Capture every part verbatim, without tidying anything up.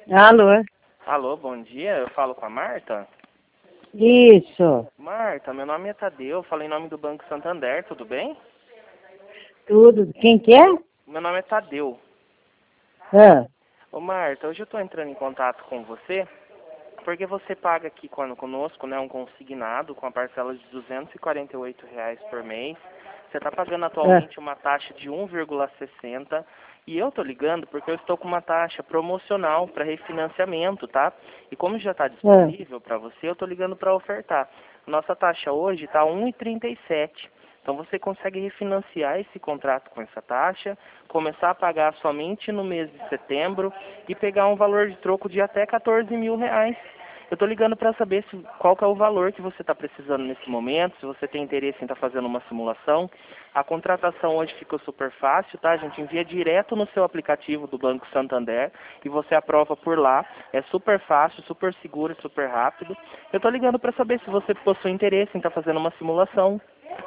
Alô? Alô, bom dia, eu falo com a Marta? Isso, Marta, meu nome é Tadeu, eu falo em nome do Banco Santander, tudo bem? tudo. Quem que é? Meu nome é Tadeu. Ah, Ô Marta, hoje eu estou entrando em contato com você, porque você paga aqui quando conosco, né, um consignado com a parcela de duzentos e quarenta e oito reais por mês. Você está pagando ah, atualmente uma taxa de um vírgula sessenta e eu estou ligando porque eu estou com uma taxa promocional para refinanciamento, tá? E como já está ah. disponível para você, eu estou ligando para ofertar. Nossa taxa hoje está um vírgula trinta e sete. Então você consegue refinanciar esse contrato com essa taxa, começar a pagar somente no mês de setembro e pegar um valor de troco de até quatorze mil reais. Eu estou ligando para saber se, qual que é o valor que você está precisando nesse momento, se você tem interesse em estar fazendo uma simulação. A contratação hoje ficou super fácil, tá? A gente envia direto no seu aplicativo do Banco Santander e você aprova por lá. É super fácil, super seguro e super rápido. Eu estou ligando para saber se você possui interesse em estar fazendo uma simulação.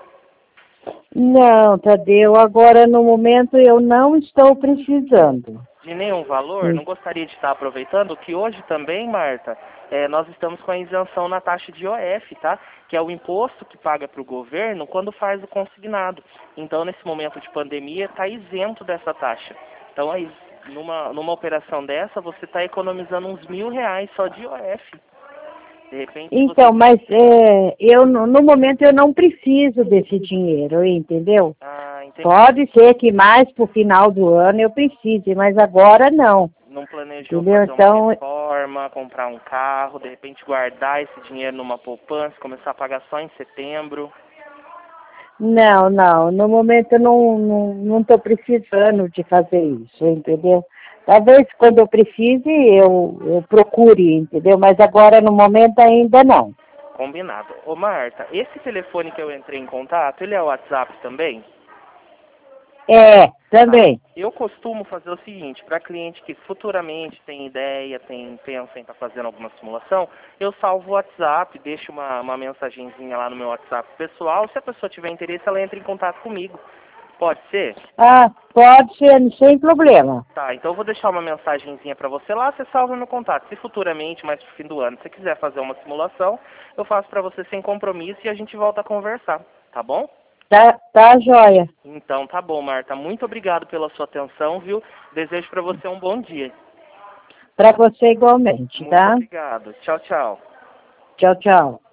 Não, Tadeu, agora no momento eu não estou precisando. De nenhum valor, Hum. não gostaria de estar aproveitando que hoje também, Marta, eh, nós estamos com a isenção na taxa de I O F, tá? Que é o imposto que paga para o governo quando faz o consignado. Então, nesse momento de pandemia, está isento dessa taxa. Então, aí, numa, numa operação dessa, você está economizando uns mil reais só de I O F. De repente, se você... Então, mas é, eu no no momento eu não preciso desse dinheiro, entendeu? Ah, entendi. Pode ser que mais pro final do ano eu precise, mas agora não, Não planejou entendeu? fazer uma Então, reforma, comprar um carro, de repente guardar esse dinheiro numa poupança, começar a pagar só em setembro. não, não, no momento eu não não não estou precisando de fazer isso, entendeu? Talvez quando eu precise eu, eu procure, entendeu? Mas agora no momento ainda não. Combinado. Ô Marta, esse telefone que eu entrei em contato, ele é o WhatsApp também? É, Tá. também. Eu costumo fazer o seguinte, para cliente que futuramente tem ideia, tem pensa em estar fazendo alguma simulação, eu salvo o WhatsApp, deixo uma, uma mensagenzinha lá no meu WhatsApp pessoal. Se a pessoa tiver interesse, ela entra em contato comigo. Pode ser? Ah, pode ser, sem problema. Tá, então eu vou deixar uma mensagenzinha para você lá, você salva meu contato. Se futuramente, mais pro fim do ano, você quiser fazer uma simulação, eu faço para você sem compromisso e a gente volta a conversar, tá bom? Tá, tá joia. Então tá bom, Marta. Muito obrigado pela sua atenção, viu? Desejo para você um bom dia. Para você igualmente, Muito tá? obrigado. Tchau, tchau. Tchau, tchau.